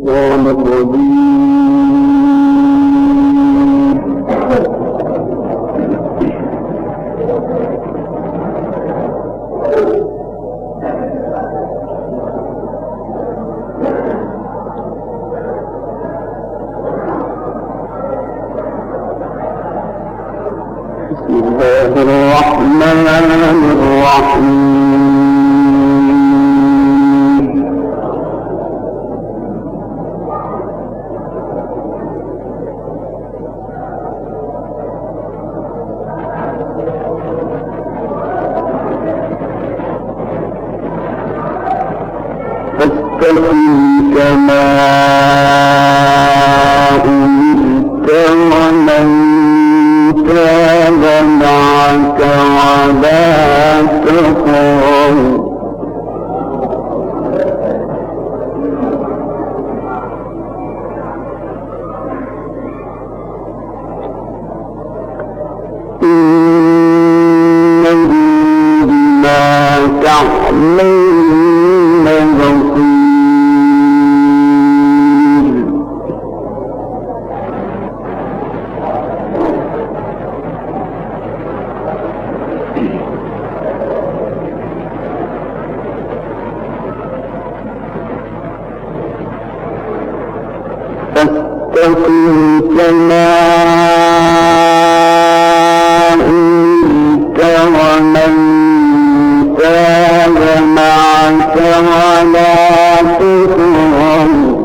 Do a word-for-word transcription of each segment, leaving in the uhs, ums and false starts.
الشيطان الرجيم. بسم الله الرحمن الرحيم. فاستقم كما أمرت ومن تاب معك ولا تطغوا إنه بما تعملون بصير. فاستقم كما أمرت ومن تاب معك ولا تطغوا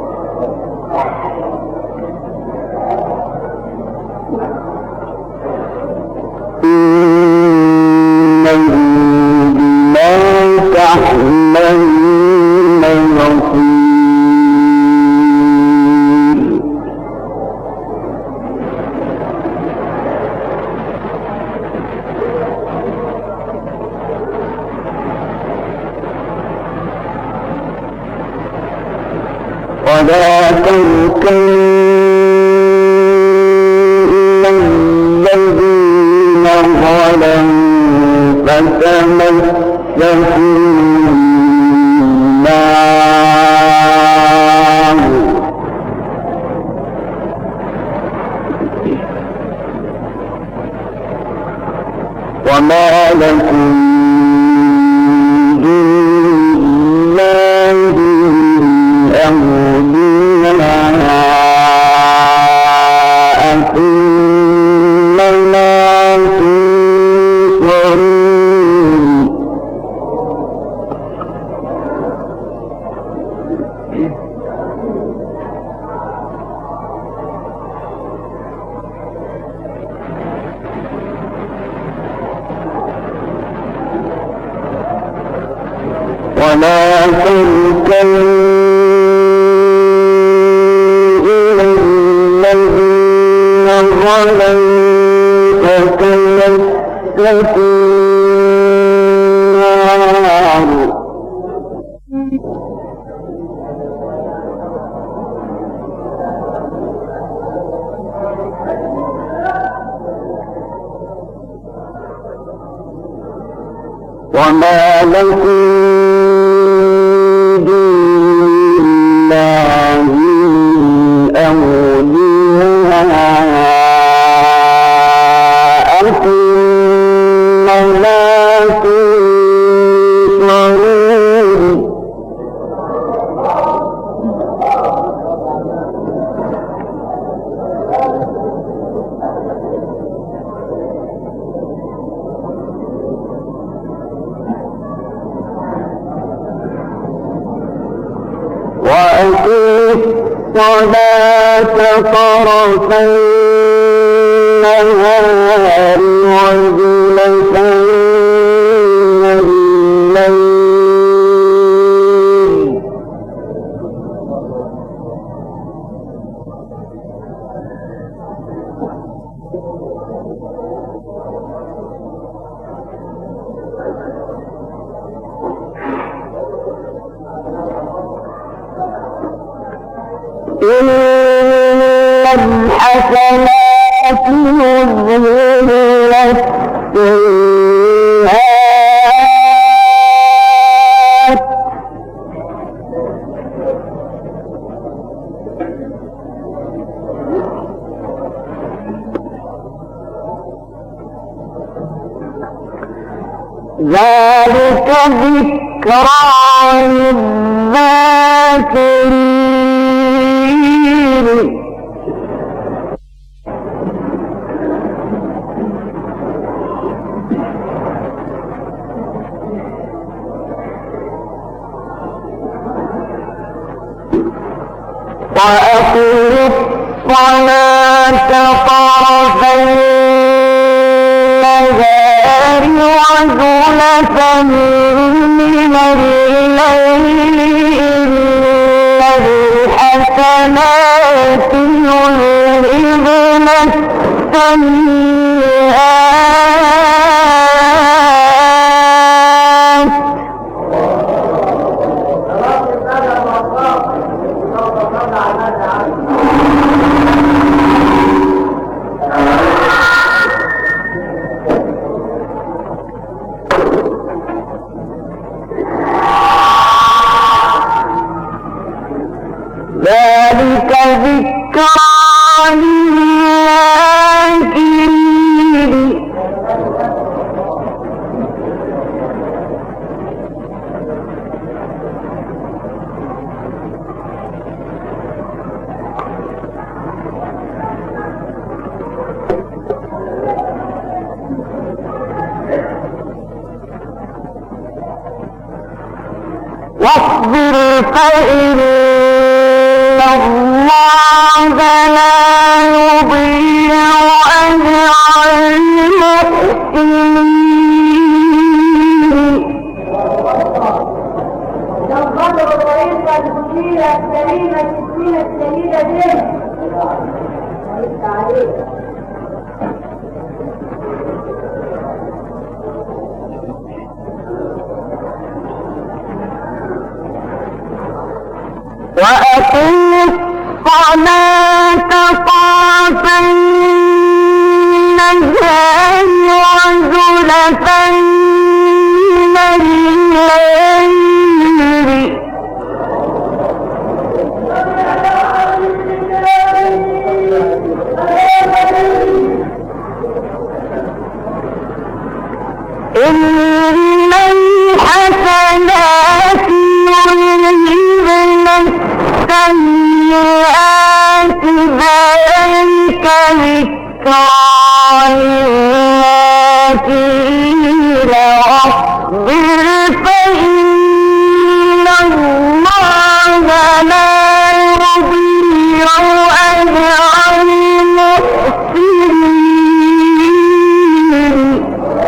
إنه بما تعملون بصير. ولا تركنوا إلى الذين ظلموا فتمسكوا النار وما لكم ولا تركنوا إلى الذين ظلموا فتمسكوا النار وما لكم وأقيموا الصلاة طرفي النهار وزلفا من الليل إن الحسنات يذهبن السيئات ذلك ذكرى للذاكرين. وأقم الصلاة طرفي النهار وزلفا من الليل إن الحسنات يذهبن السيئات ذلك ذكرى للذاكرين. واصبر فإن الله لا يضيع أجر المحسنين. ننظر الطريقة الجميلة السليمة الجميلة السليمة دي عليك. وأقم الصلاة طرفي النهار وزلفا من الليل إن الحسنات يذهبن السيئات ذلك ذكرى للذاكرين. واصبر فإن الله لا يضيع أجر المحسنين.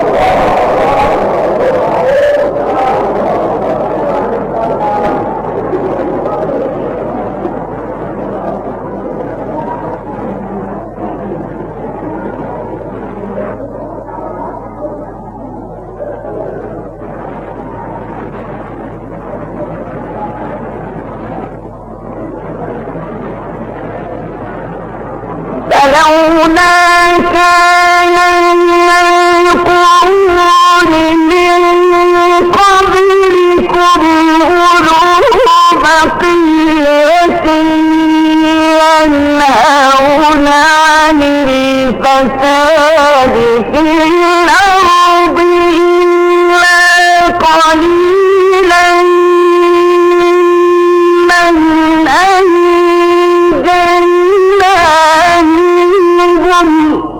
فلولا كان من القرون من قبلكم أولو بقية ينهون عن الفساد في الأرض إلا قليلا من أنجينا منهم.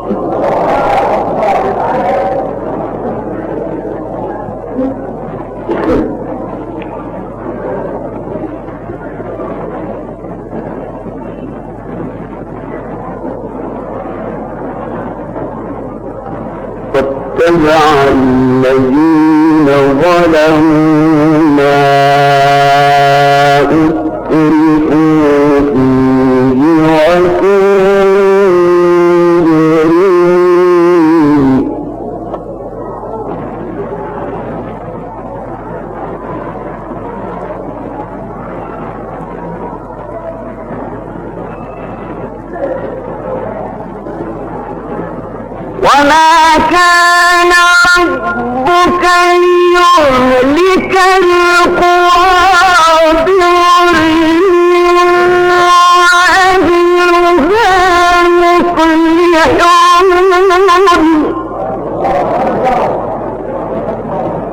واتبع الذين ظلموا ما أترفوا فيه وكانوا وما كان ربك ليهلك القرى بظلم وأهلها مصلحون.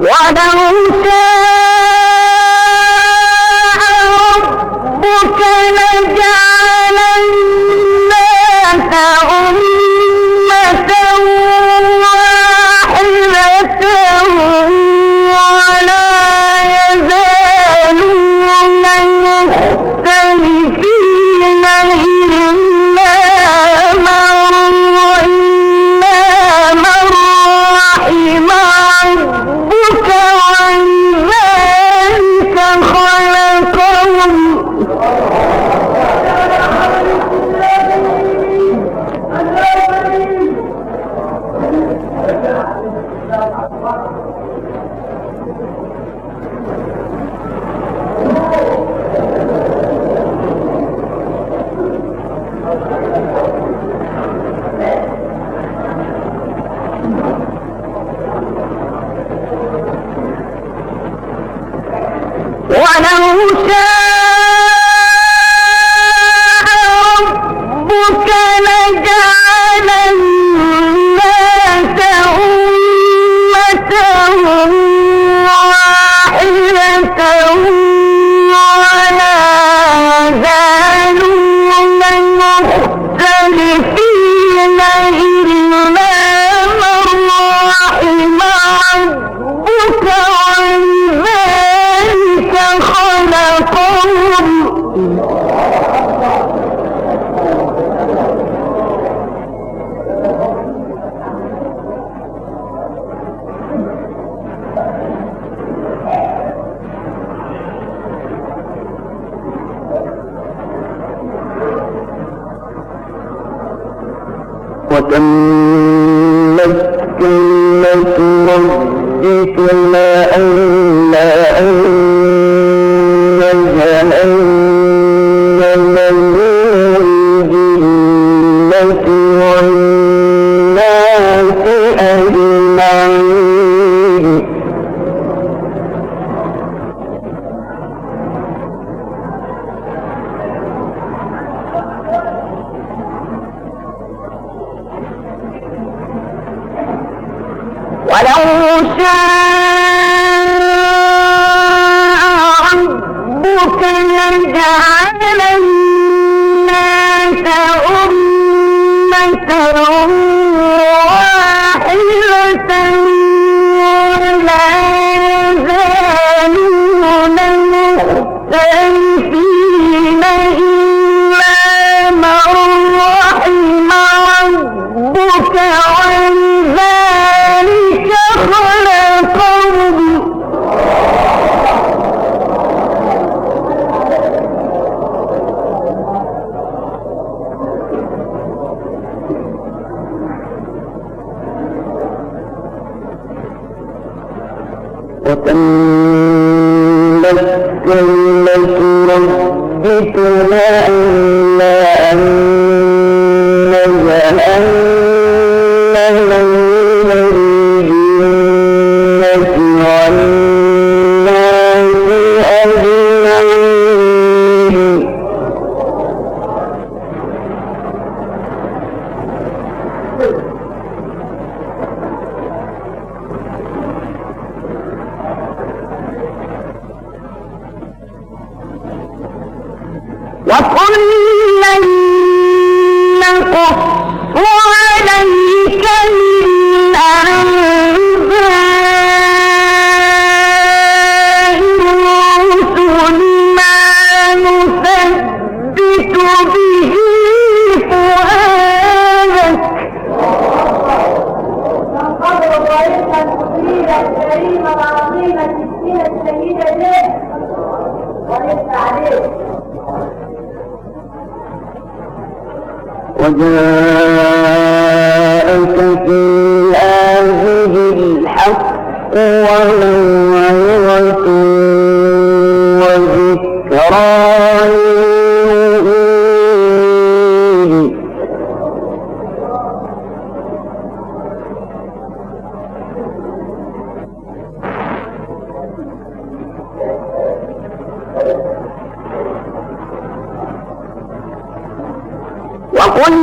وتمت كلمة ربك ما ألا أن جهنم الجنة والناس أجمعين. ولو شاء ربك لجعل الناس أمة واحدة ولا يزالون مختلفين إلا من رحم ربك وذلك خلقهم. وتمت كلمة ربك ما ألا أن جهنم الجنة والناس أجمعين. وكلا نقص عليك من أنباء الرسل ما نثبت به فؤادك. قدر طريقة الفضيلة الكريمة العظيمة السكينة الشهيدة ليه ولسه عليه. وجاءك في هذه الحق وموعظة وذكرى للمؤمنين. وقل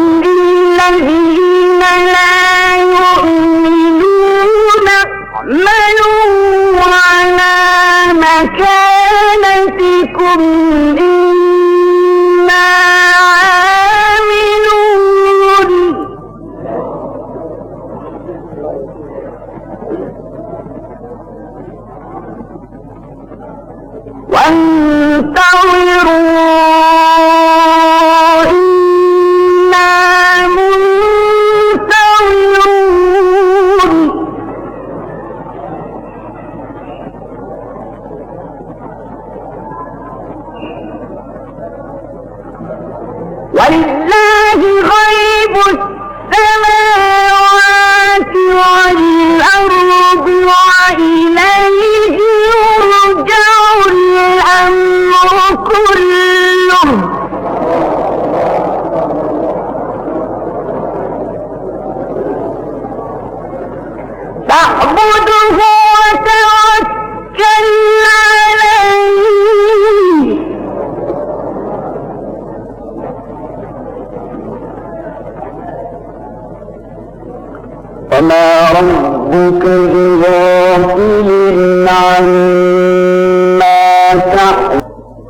للذين لا يؤمنون اعملوا مكانتكم إنا عاملون وانتظروا إنا منتظرون ولله غيب السماوات والأرض وإليه يرجع الأمر كله فاعبده وتوكل عليه وما ربك بغافل عما تعمل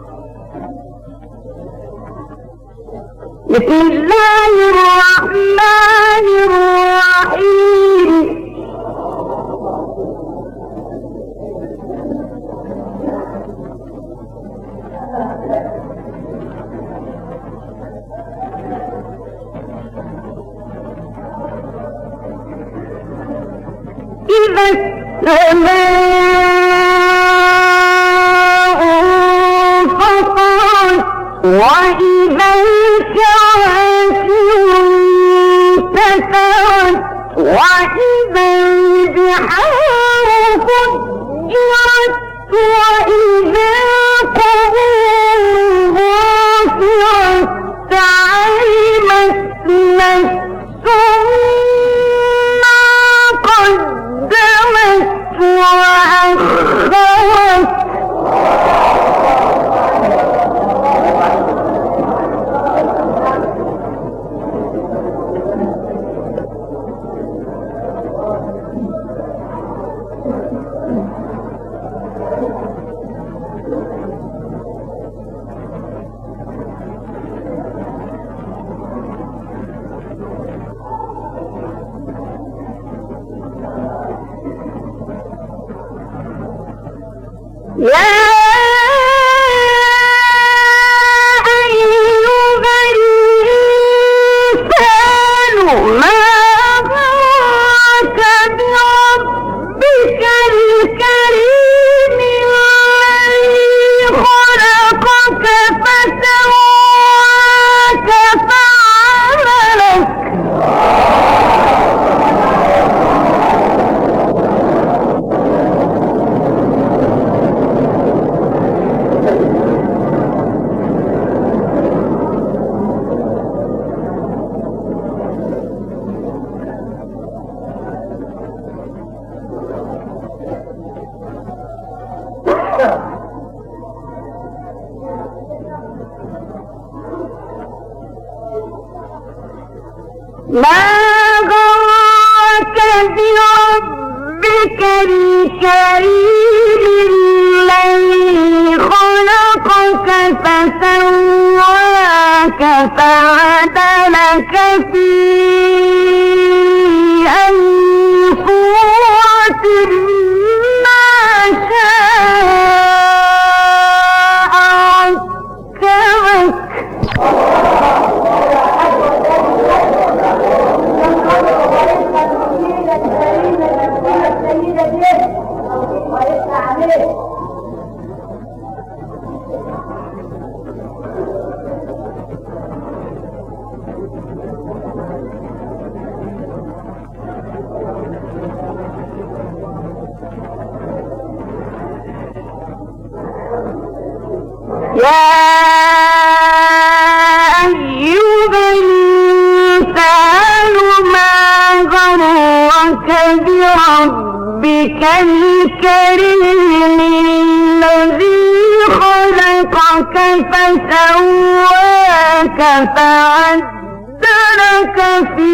بسم الله الرحمن الرحيم إذا السماء انفطرت وإذا الكواكب انتثرت وإذا البحار فجرت وإذا القبور بعثرت علمت نفس ما قدمت وأخرت يا أيها الإنسان ما غرك بربك الكريم الذي خلقك فسواك فعدلك ما غرك بربك الكريم الذي خلقك فسواك فعدلك في أي صورة ما شاء ركبك يا أيها الإنسان ما غرك بربك الكريم الذي خلقك فسواك فعدلك لك في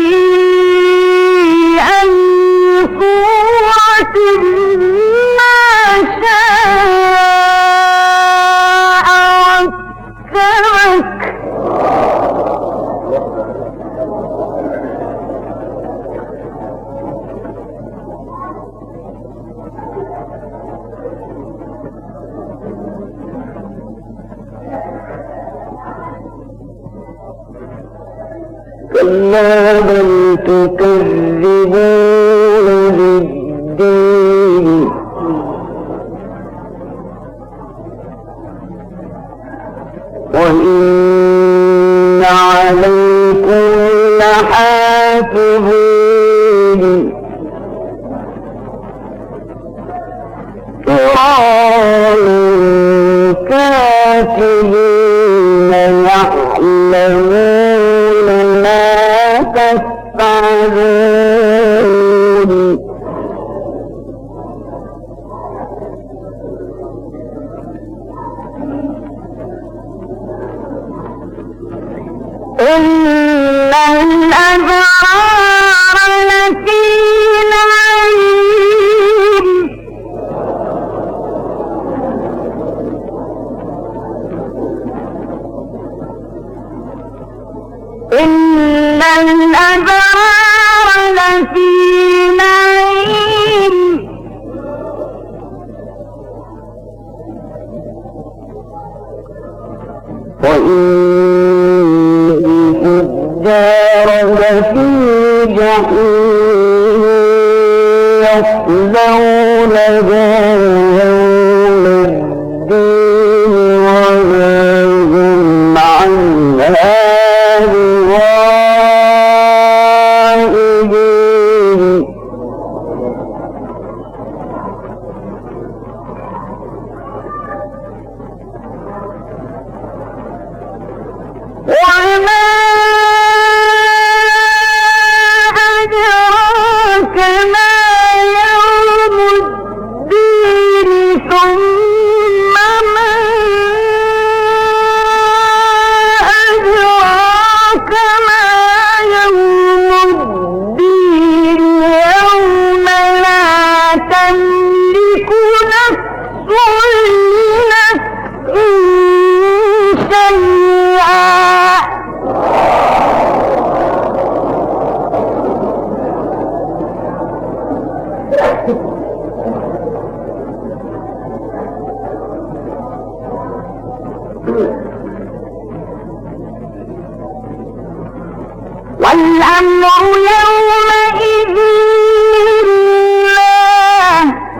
أي صورة ما شاء ركبك كلا بل تكذبون بالدين وإن عليكم لحافظين كراما كاتبين يعلمون ما تفعلون إن الأبرار لفي نعيم إن الأبرار لفي نعيم وإن الفجار لفي جحيم يصلونها يوم الدين وما هم عنها بغائبين وما أدراك ما يوم الدين ثم ما أدراك ما يوم الدين يوم لا تملك نفس لنفس شيئا والأمر يومئذ لله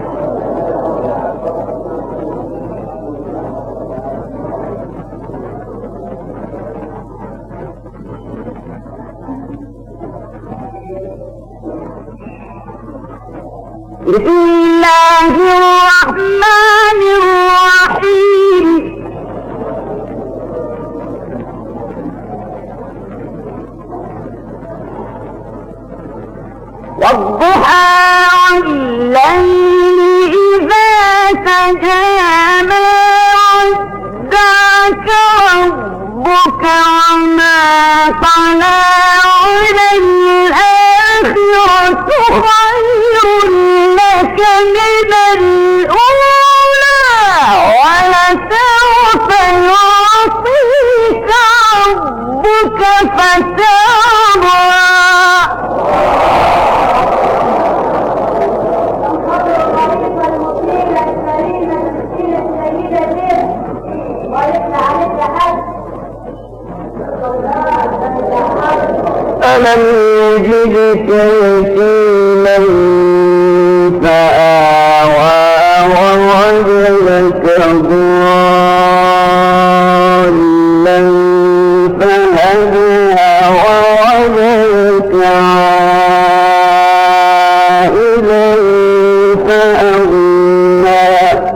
بسم الله الرحمن الرحيم والضحى والليل إذا سجى ما ودعك ربك وما قلى وللآخرة خير لك من الأولى ولسوف يعطيك ربك فترضى ألم يجدك يتيما فآوى ووجدك ضالا فهدى ووجدك عائلا فأغنى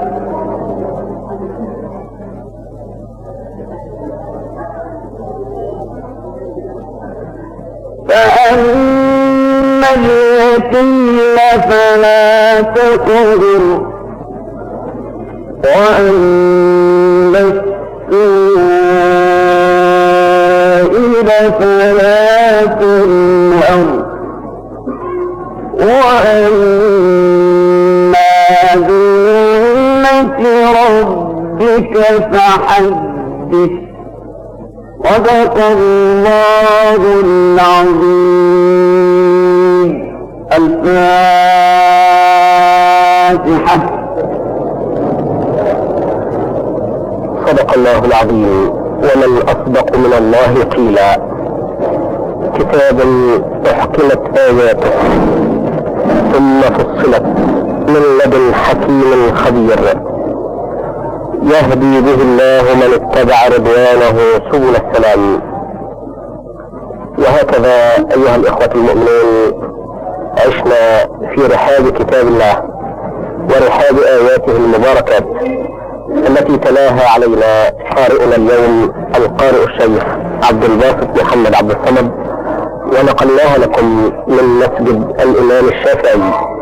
فأما اليتيم فلا تقهر وأما السائل فلا فحدث. صدق الله العظيم. الفاتحة. صدق الله العظيم. ومن أصدق من الله قيلا. كتاب أحكمت آياته ثم فصلت من لدن حكيم خبير، يهدي به الله من اتبع رضوانه سبل السلام. وهكذا أيها الإخوة المؤمنين عشنا في رحاب كتاب الله ورحاب آياته المباركات التي تلاها علينا قارئنا اليوم القارئ الشيخ عبد الباسط محمد عبد الصمد، ونقلناها لكم من مسجد الإمام الشافعي